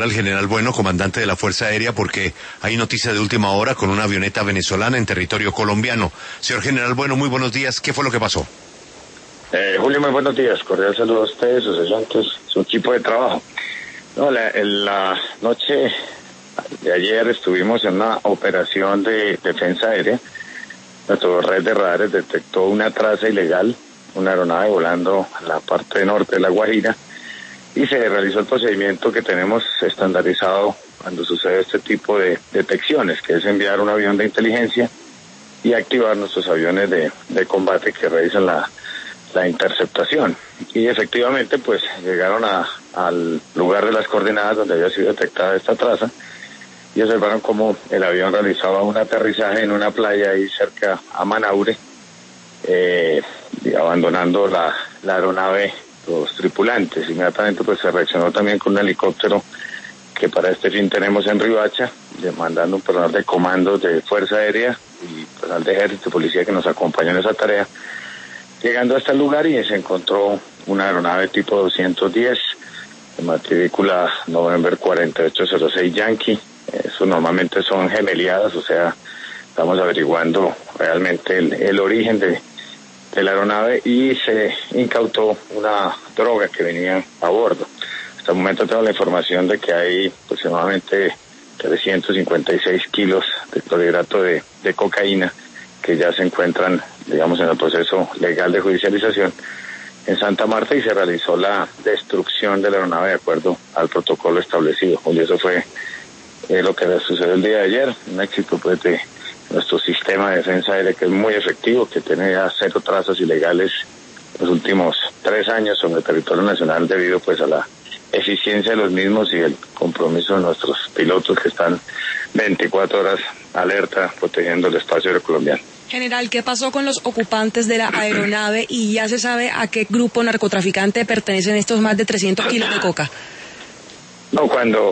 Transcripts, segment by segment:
Al general Bueno, comandante de la Fuerza Aérea, porque hay noticia de última hora con una avioneta venezolana en territorio colombiano. Señor general Bueno, muy buenos días. ¿Qué fue lo que pasó? Julio, muy buenos días. Cordial saludo a ustedes, sus ayudantes, su equipo de trabajo. En la noche de ayer estuvimos en una operación de defensa aérea. Nuestra red de radares detectó una traza ilegal, una aeronave volando en la parte norte de La Guajira, y se realizó el procedimiento que tenemos estandarizado cuando sucede este tipo de detecciones, que es enviar un avión de inteligencia y activar nuestros aviones de combate que realizan la interceptación. Y efectivamente pues llegaron al lugar de las coordenadas donde había sido detectada esta traza y observaron cómo el avión realizaba un aterrizaje en una playa ahí cerca a Manaure, y abandonando la aeronave los tripulantes. Inmediatamente pues se reaccionó también con un helicóptero que para este fin tenemos en Riohacha, mandando un personal de comandos de Fuerza Aérea y personal de Ejército y Policía que nos acompañó en esa tarea. Llegando a este lugar y se encontró una aeronave tipo 210, de matrícula November 4806 Yankee. Eso normalmente son gemeliadas, o sea, estamos averiguando realmente el origen de la aeronave, y se incautó una droga que venía a bordo. Hasta el momento tengo la información de que hay aproximadamente 356 kilos de clorhidrato de cocaína que ya se encuentran, digamos, en el proceso legal de judicialización en Santa Marta, y se realizó la destrucción de la aeronave de acuerdo al protocolo establecido. Y eso fue lo que sucedió el día de ayer, un éxito pues de nuestro sistema de defensa aérea, que es muy efectivo, que tiene ya 0 trazas ilegales los últimos 3 años sobre el territorio nacional, debido pues a la eficiencia de los mismos y el compromiso de nuestros pilotos que están 24 horas alerta protegiendo el espacio aéreo colombiano. General, ¿qué pasó con los ocupantes de la aeronave y ya se sabe a qué grupo narcotraficante pertenecen estos más de 300 kilos de coca? No,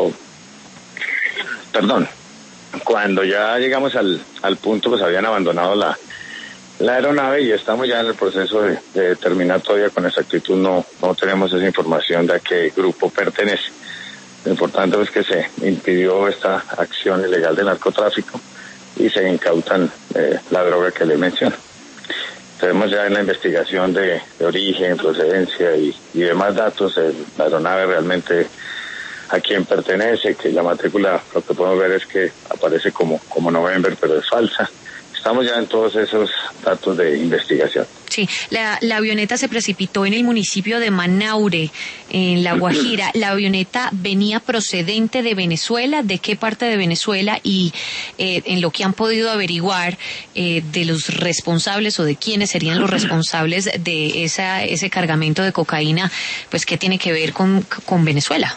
cuando ya llegamos al punto, pues habían abandonado la aeronave y estamos ya en el proceso de determinar todavía con exactitud. No tenemos esa información de a qué grupo pertenece. Lo importante es que se impidió esta acción ilegal de narcotráfico y se incautan la droga que le menciono. Tenemos ya en la investigación de origen, procedencia y demás datos, la aeronave realmente a quién pertenece, que la matrícula, lo que podemos ver es que aparece como November, pero es falsa. Estamos ya en todos esos datos de investigación. Sí, la avioneta se precipitó en el municipio de Manaure, en La Guajira. ¿La avioneta venía procedente de Venezuela? ¿De qué parte de Venezuela? Y en lo que han podido averiguar de los responsables o de quiénes serían los responsables de ese cargamento de cocaína, pues ¿qué tiene que ver con Venezuela?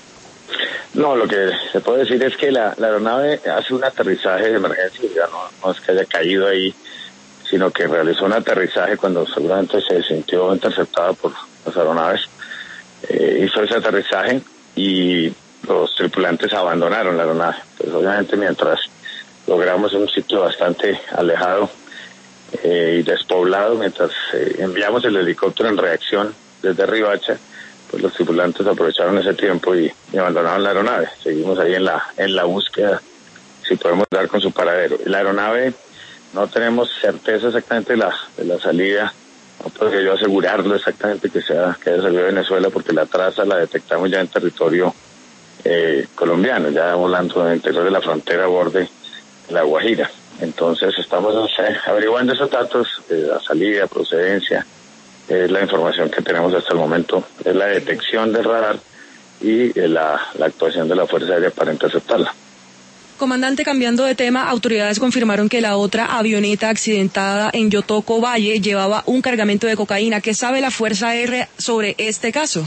No, lo que se puede decir es que la aeronave hace un aterrizaje de emergencia, ya no es que haya caído ahí, sino que realizó un aterrizaje cuando seguramente se sintió interceptada por las aeronaves. Hizo ese aterrizaje y los tripulantes abandonaron la aeronave. Pues obviamente mientras logramos un sitio bastante alejado y despoblado, mientras enviamos el helicóptero en reacción desde Riohacha, pues los tripulantes aprovecharon ese tiempo y abandonaron la aeronave. Seguimos ahí en la búsqueda, si podemos dar con su paradero. La aeronave, no tenemos certeza exactamente de la salida, no podría yo asegurarlo exactamente que haya salido de Venezuela, porque la traza la detectamos ya en territorio colombiano, ya volando en el interior de la frontera borde de La Guajira. Entonces estamos averiguando esos datos de la salida, procedencia. Es la información que tenemos hasta el momento, es la detección del radar y la actuación de la Fuerza Aérea para interceptarla. Comandante, cambiando de tema, autoridades confirmaron que la otra avioneta accidentada en Yotoco Valle llevaba un cargamento de cocaína. ¿Qué sabe la Fuerza Aérea sobre este caso?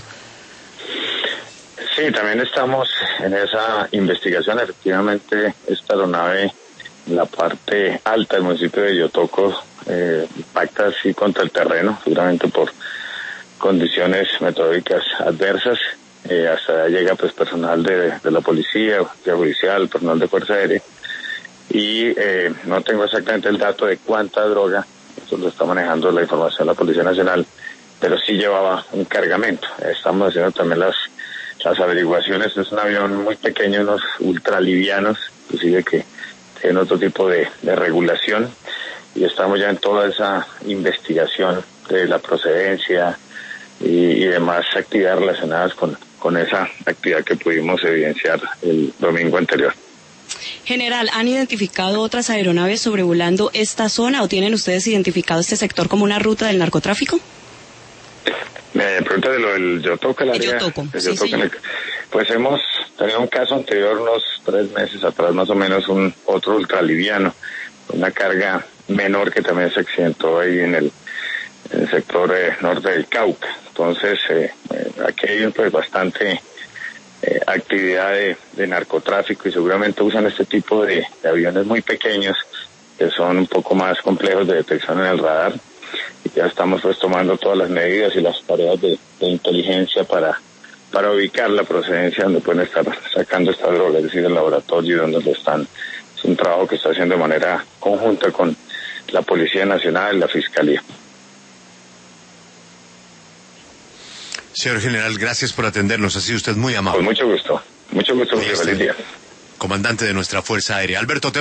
Sí, también estamos en esa investigación. Efectivamente, esta aeronave en la parte alta del municipio de Yotoco impacta así contra el terreno, seguramente por condiciones meteorológicas adversas. Hasta allá llega pues personal de la policía, de judicial, personal de Fuerza Aérea, y no tengo exactamente el dato de cuánta droga, eso lo está manejando la información de la Policía Nacional, pero sí llevaba un cargamento. Estamos haciendo también las averiguaciones. Es un avión muy pequeño, unos ultralivianos, inclusive que tienen otro tipo de regulación, y estamos ya en toda esa investigación de la procedencia y demás actividades relacionadas con esa actividad que pudimos evidenciar el domingo anterior. General, ¿han identificado otras aeronaves sobrevolando esta zona o tienen ustedes identificado este sector como una ruta del narcotráfico? Me pregunta de lo del Yotoca, la área. Yotoco, sí. Pues hemos tenido un caso anterior, unos 3 meses atrás más o menos, otro ultraliviano, una carga menor que también se accidentó ahí en el sector norte del Cauca. Entonces, aquí hay pues bastante actividad de narcotráfico, y seguramente usan este tipo de aviones muy pequeños que son un poco más complejos de detección en el radar, y ya estamos pues tomando todas las medidas y las tareas de inteligencia para ubicar la procedencia donde pueden estar sacando esta droga, es decir, el laboratorio y donde lo están. Es un trabajo que está haciendo de manera conjunta con la Policía Nacional y la Fiscalía. Señor General, gracias por atendernos. Ha sido usted muy amable. Con mucho gusto. Mucho gusto. Feliz día. Comandante de nuestra Fuerza Aérea, Alberto.